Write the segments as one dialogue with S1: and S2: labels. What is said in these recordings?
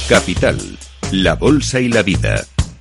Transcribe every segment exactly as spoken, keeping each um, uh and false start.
S1: Capital, la bolsa y la vida.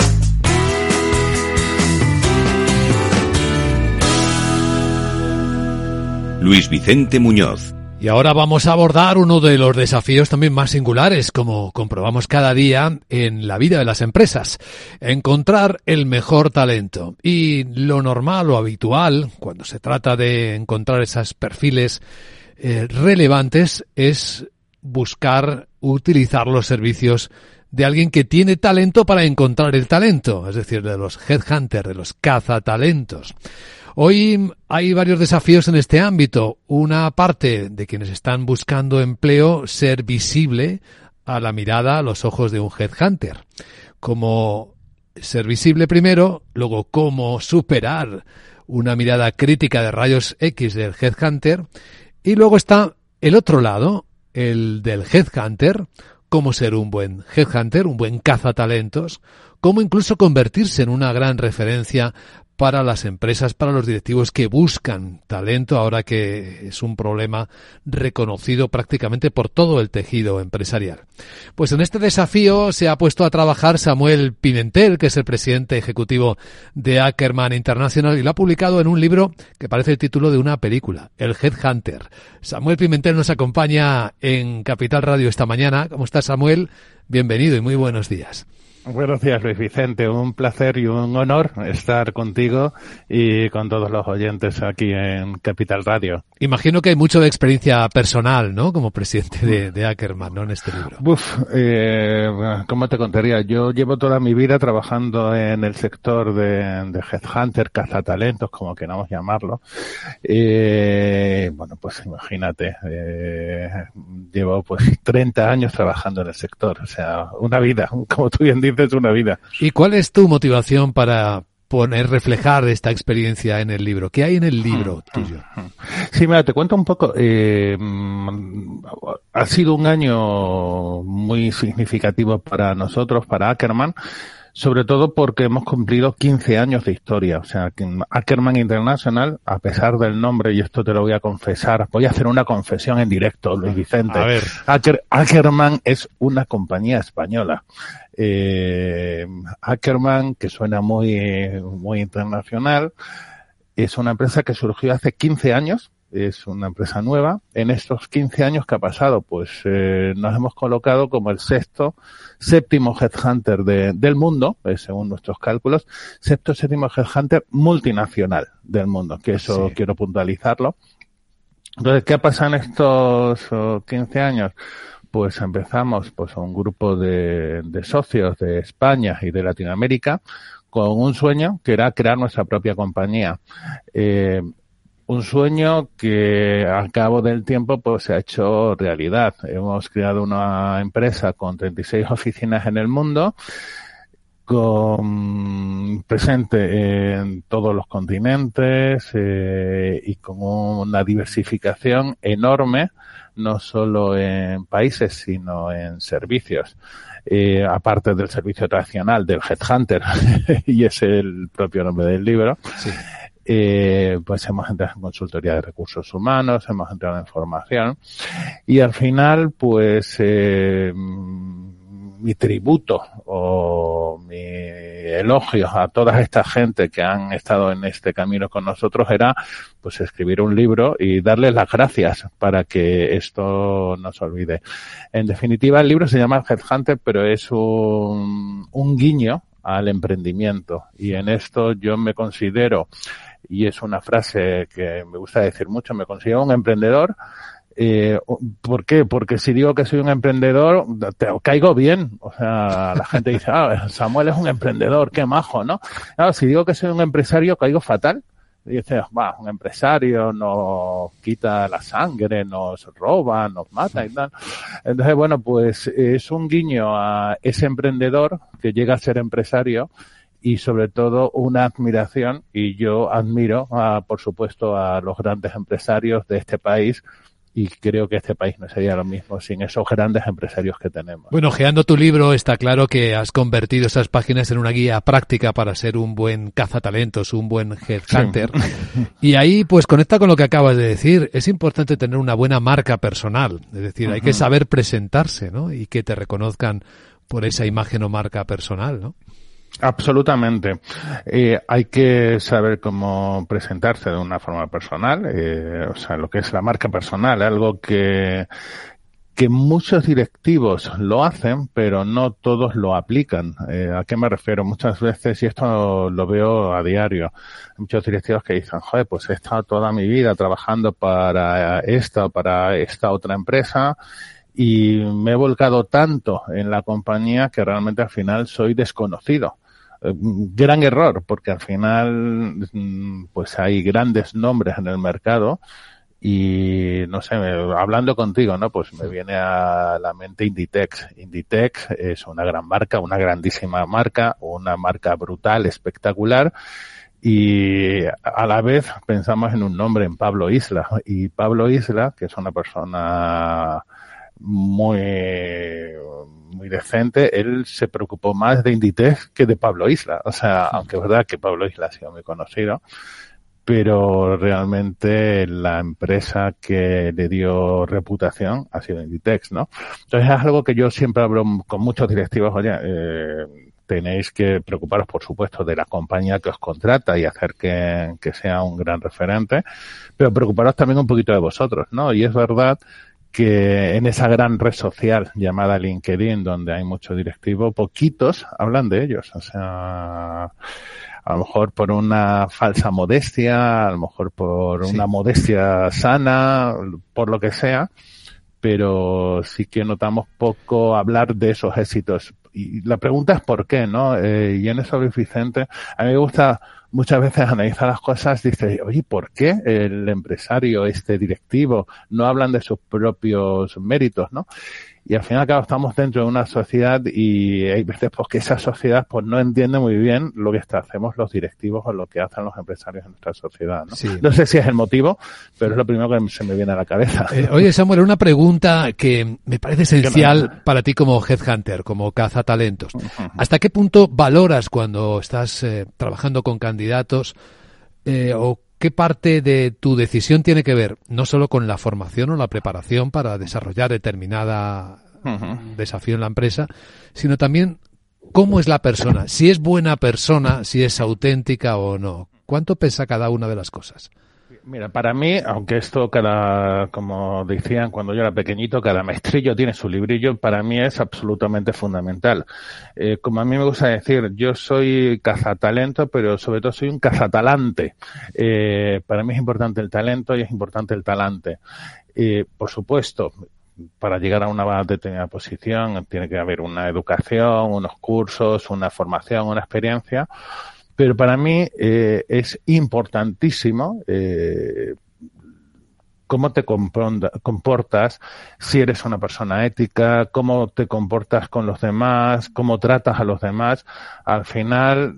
S1: Luis Vicente Muñoz.
S2: Y ahora vamos a abordar uno de los desafíos también más singulares, como comprobamos cada día en la vida de las empresas: encontrar el mejor talento. Y lo normal o habitual, cuando se trata de encontrar esos perfiles eh, relevantes, es buscar utilizar los servicios de alguien que tiene talento para encontrar el talento, es decir, de los headhunters, de los cazatalentos. Hoy hay varios desafíos en este ámbito. Una parte de quienes están buscando empleo, ser visible a la mirada, a los ojos de un headhunter. Cómo ser visible primero, luego cómo superar una mirada crítica de rayos X del headhunter. Y luego está el otro lado, el del headhunter, cómo ser un buen headhunter, un buen cazatalentos, cómo incluso convertirse en una gran referencia para las empresas, para los directivos que buscan talento, ahora que es un problema reconocido prácticamente por todo el tejido empresarial. Pues en este desafío se ha puesto a trabajar Samuel Pimentel, que es el presidente ejecutivo de Ackerman International, y lo ha publicado en un libro que parece el título de una película, El Headhunter. Samuel Pimentel nos acompaña en Capital Radio esta mañana. ¿Cómo estás, Samuel? Bienvenido y muy buenos días.
S3: Buenos días, Luis Vicente. Un placer y un honor estar contigo y con todos los oyentes aquí en Capital Radio.
S2: Imagino que hay mucho de experiencia personal, ¿no? Como presidente de, de Ackerman, ¿no? En este libro.
S3: Uf, eh, ¿cómo te contaría? Yo llevo toda mi vida trabajando en el sector de, de headhunter, cazatalentos, como queramos llamarlo. Eh, bueno, pues imagínate, eh, llevo pues treinta años trabajando en el sector. O sea, una vida, como tú bien dices. Es una vida.
S2: ¿Y cuál es tu motivación para poner, reflejar esta experiencia en el libro? ¿Qué hay en el libro tuyo?
S3: Sí, mira, te cuento un poco. Eh, ha sido un año muy significativo para nosotros, para Ackerman, sobre todo porque hemos cumplido quince años de historia. O sea, que Ackerman International, a pesar del nombre, y esto te lo voy a confesar, voy a hacer una confesión en directo, Luis Vicente.
S2: A ver.
S3: Acker, Ackerman es una compañía española. Eh, Ackerman, que suena muy, muy internacional, es una empresa que surgió hace quince años. Es una empresa nueva. En estos quince años que ha pasado, pues eh, nos hemos colocado como el sexto, séptimo headhunter de, del mundo, eh, según nuestros cálculos, sexto, séptimo headhunter multinacional del mundo, que eso sí. Quiero puntualizarlo. Entonces, ¿qué ha pasado en estos oh, quince años? Pues empezamos pues un grupo de, de socios de España y de Latinoamérica con un sueño que era crear nuestra propia compañía. Eh, Un sueño que al cabo del tiempo pues se ha hecho realidad. Hemos creado una empresa con treinta y seis oficinas en el mundo, con presente en todos los continentes eh, y con una diversificación enorme, no solo en países sino en servicios. Eh, aparte del servicio tradicional del headhunter, y es el propio nombre del libro. Sí. Eh, pues hemos entrado en consultoría de recursos humanos, hemos entrado en formación y al final pues eh, mi tributo o mi elogio a toda esta gente que han estado en este camino con nosotros era pues escribir un libro y darles las gracias para que esto no se olvide. En definitiva, el libro se llama Headhunter, pero es un, un guiño al emprendimiento, y en esto yo me considero, y es una frase que me gusta decir mucho, me considero un emprendedor. Eh, ¿Por qué? Porque si digo que soy un emprendedor, te caigo bien. O sea, la gente dice, ah, Samuel es un emprendedor, qué majo, ¿no? Claro, si digo que soy un empresario, caigo fatal. Y dices, va, un empresario nos quita la sangre, nos roba, nos mata y tal. Entonces, bueno, pues es un guiño a ese emprendedor que llega a ser empresario y sobre todo una admiración, y yo admiro, a, por supuesto, a los grandes empresarios de este país, y creo que este país no sería lo mismo sin esos grandes empresarios que tenemos.
S2: Bueno, ojeando tu libro, está claro que has convertido esas páginas en una guía práctica para ser un buen cazatalentos, un buen headhunter. Sí. Y ahí, pues, conecta con lo que acabas de decir. Es importante tener una buena marca personal. Es decir, hay uh-huh. que saber presentarse, ¿no? Y que te reconozcan por esa imagen o marca personal, ¿no?
S3: Absolutamente. Eh, hay que saber cómo presentarse de una forma personal, eh, o sea, lo que es la marca personal, algo que que muchos directivos lo hacen, pero no todos lo aplican. Eh, ¿A qué me refiero? Muchas veces, y esto lo veo a diario, muchos directivos que dicen, joder, pues he estado toda mi vida trabajando para esta o para esta otra empresa y me he volcado tanto en la compañía que realmente al final soy desconocido. Gran error, porque al final pues hay grandes nombres en el mercado y no sé, hablando contigo, ¿no? Pues me viene a la mente Inditex. Inditex es una gran marca, una grandísima marca, una marca brutal, espectacular, y a la vez pensamos en un nombre, en Pablo Isla. Y Pablo Isla, que es una persona muy muy decente, él se preocupó más de Inditex que de Pablo Isla. O sea, aunque es verdad que Pablo Isla ha sido muy conocido, pero realmente la empresa que le dio reputación ha sido Inditex, ¿no? Entonces es algo que yo siempre hablo con muchos directivos, oye, eh, tenéis que preocuparos, por supuesto, de la compañía que os contrata y hacer que, que sea un gran referente, pero preocuparos también un poquito de vosotros, ¿no? Y es verdad que en esa gran red social llamada LinkedIn, donde hay muchos directivos, poquitos hablan de ellos. O sea, a lo mejor por una falsa modestia, a lo mejor por sí. una modestia sana, por lo que sea, pero sí que notamos poco hablar de esos éxitos. Y la pregunta es por qué, ¿no? Eh, y en eso, Luis Vicente, a mí me gusta muchas veces analizar las cosas, dice, oye, ¿por qué el empresario, este directivo, no hablan de sus propios méritos, ¿no? Y al final, claro, estamos dentro de una sociedad y hay veces pues que esa sociedad pues no entiende muy bien lo que hacemos los directivos o lo que hacen los empresarios en nuestra sociedad, ¿no? Sí. No sé si es el motivo, pero es lo primero que se me viene a la cabeza.
S2: Eh, oye, Samuel, una pregunta que me parece esencial para ti como headhunter, como cazatalentos. Uh-huh. ¿Hasta qué punto valoras cuando estás eh, trabajando con candidatos eh, o qué parte de tu decisión tiene que ver no solo con la formación o la preparación para desarrollar determinada uh-huh. desafío en la empresa, sino también cómo es la persona, si es buena persona, si es auténtica o no? ¿Cuánto pesa cada una de las cosas?
S3: Mira, para mí, aunque esto cada, como decían cuando yo era pequeñito, cada maestrillo tiene su librillo, para mí es absolutamente fundamental. Eh, como a mí me gusta decir, yo soy cazatalento, pero sobre todo soy un cazatalante. Eh, para mí es importante el talento y es importante el talante. Eh, por supuesto, para llegar a una determinada posición tiene que haber una educación, unos cursos, una formación, una experiencia. Pero para mí eh, es importantísimo eh, cómo te comportas, si eres una persona ética, cómo te comportas con los demás, cómo tratas a los demás. Al final,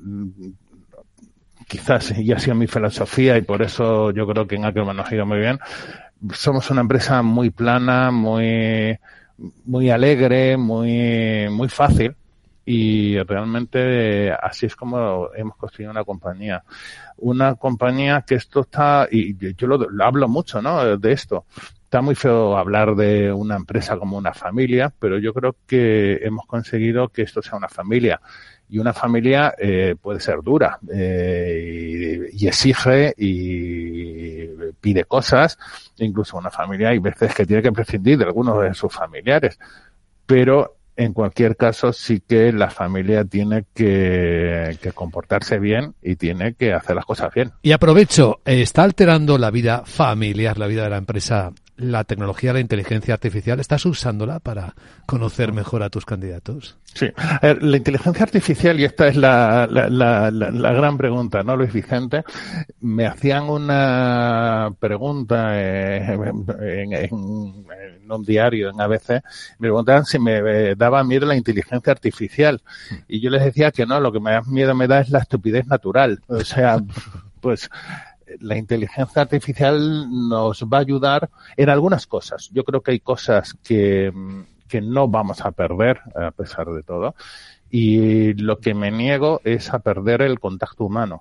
S3: quizás ya ha sido mi filosofía y por eso yo creo que en Ackerman nos ha ido muy bien. Somos una empresa muy plana, muy, muy alegre, muy, muy fácil. Y realmente así es como hemos construido una compañía. Una compañía que esto está, y yo lo, lo hablo mucho, ¿no? De esto. Está muy feo hablar de una empresa como una familia, pero yo creo que hemos conseguido que esto sea una familia. Y una familia eh, puede ser dura eh, y, y exige y pide cosas. Incluso una familia hay veces que tiene que prescindir de algunos de sus familiares. Pero en cualquier caso, sí que la familia tiene que, que comportarse bien y tiene que hacer las cosas bien.
S2: Y aprovecho, ¿está alterando la vida familiar, la vida de la empresa, la tecnología, la inteligencia artificial? ¿Estás usándola para conocer mejor a tus candidatos?
S3: Sí, la inteligencia artificial, y esta es la, la, la, la, la gran pregunta, ¿no, Luis Vicente? Me hacían una pregunta en, en, en un diario, en A B C, me preguntaban si me daba miedo la inteligencia artificial. Y yo les decía que no, lo que más miedo me da es la estupidez natural. O sea, pues la inteligencia artificial nos va a ayudar en algunas cosas. Yo creo que hay cosas que que no vamos a perder a pesar de todo, y lo que me niego es a perder el contacto humano.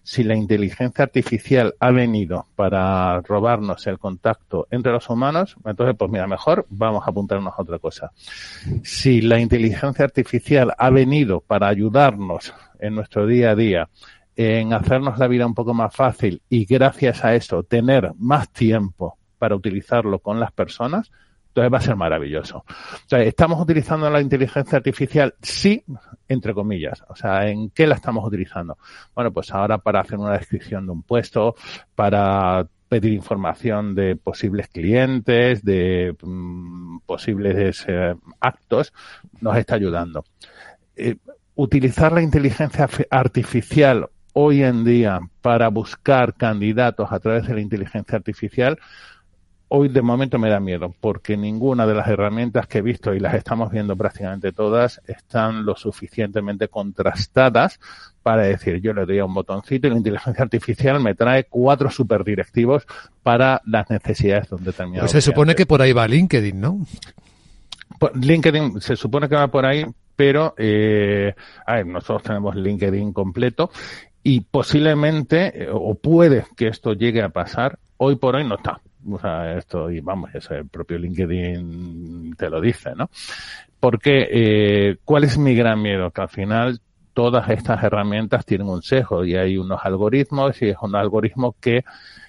S3: Si la inteligencia artificial ha venido para robarnos el contacto entre los humanos, entonces, pues mira, mejor vamos a apuntarnos a otra cosa. Si la inteligencia artificial ha venido para ayudarnos en nuestro día a día, en hacernos la vida un poco más fácil y gracias a eso tener más tiempo para utilizarlo con las personas, entonces va a ser maravilloso. O sea, ¿estamos utilizando la inteligencia artificial? Sí, entre comillas. O sea, ¿en qué la estamos utilizando? Bueno, pues ahora para hacer una descripción de un puesto, para pedir información de posibles clientes, de um, posibles eh, actos, nos está ayudando. Eh, utilizar la inteligencia artificial hoy en día para buscar candidatos a través de la inteligencia artificial, hoy de momento me da miedo, porque ninguna de las herramientas que he visto, y las estamos viendo prácticamente todas, están lo suficientemente contrastadas para decir, yo le doy a un botoncito y la inteligencia artificial me trae cuatro superdirectivos para las necesidades de un determinado
S2: Pues se supone que por ahí va LinkedIn, ¿no?
S3: Pues LinkedIn se supone que va por ahí, pero eh, a ver, nosotros tenemos LinkedIn completo y posiblemente, eh, o puede que esto llegue a pasar, hoy por hoy no está. O sea, esto, y vamos, eso el propio LinkedIn te lo dice, ¿no? Porque, eh, ¿cuál es mi gran miedo? Que al final todas estas herramientas tienen un sesgo y hay unos algoritmos y es un algoritmo que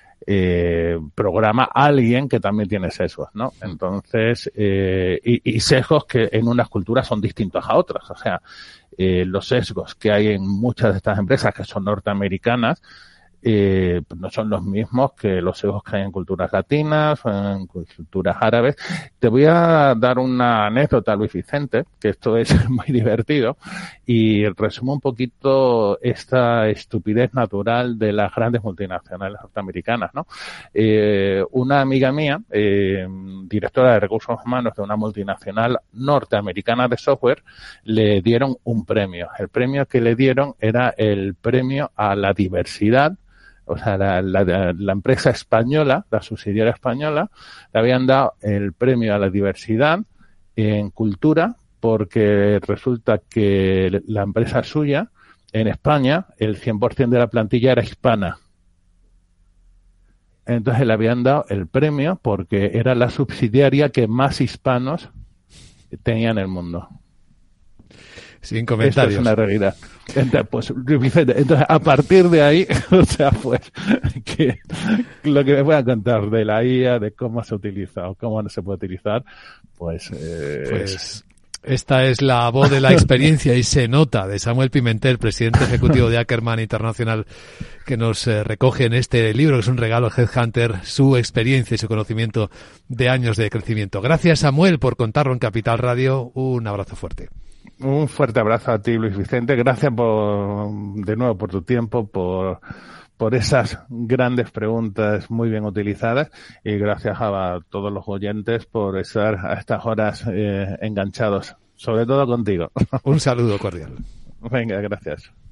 S3: eh, programa a alguien que también tiene sesgos, ¿no? Entonces, eh, y, y sesgos que en unas culturas son distintos a otras. O sea, eh, los sesgos que hay en muchas de estas empresas que son norteamericanas, Eh, no son los mismos que los sesgos que hay en culturas latinas o en culturas árabes. Te voy a dar una anécdota, Luis Vicente, que esto es muy divertido y resume un poquito esta estupidez natural de las grandes multinacionales norteamericanas, ¿no? Eh, una amiga mía, eh, directora de recursos humanos de una multinacional norteamericana de software, le dieron un premio. El premio que le dieron era el premio a la diversidad. O sea, la, la, la empresa española, la subsidiaria española, le habían dado el premio a la diversidad en cultura porque resulta que la empresa suya, en España, el cien por ciento de la plantilla era hispana. Entonces le habían dado el premio porque era la subsidiaria que más hispanos tenía en el mundo.
S2: Sin comentarios.
S3: Esto es una realidad. Entonces, pues, Vicente, entonces, a partir de ahí, o sea, pues, que lo que me voy a contar de la I A, de cómo se utiliza o cómo no se puede utilizar, pues, eh,
S2: pues esta es la voz de la experiencia y se nota de Samuel Pimentel, presidente ejecutivo de Ackerman Internacional, que nos eh, recoge en este libro, que es un regalo Headhunter, su experiencia y su conocimiento de años de crecimiento. Gracias, Samuel, por contarlo en Capital Radio. Un abrazo fuerte.
S3: Un fuerte abrazo a ti, Luis Vicente. Gracias por, de nuevo por tu tiempo, por, por esas grandes preguntas muy bien utilizadas y gracias a todos los oyentes por estar a estas horas eh, enganchados, sobre todo contigo.
S2: Un saludo cordial.
S3: Venga, gracias.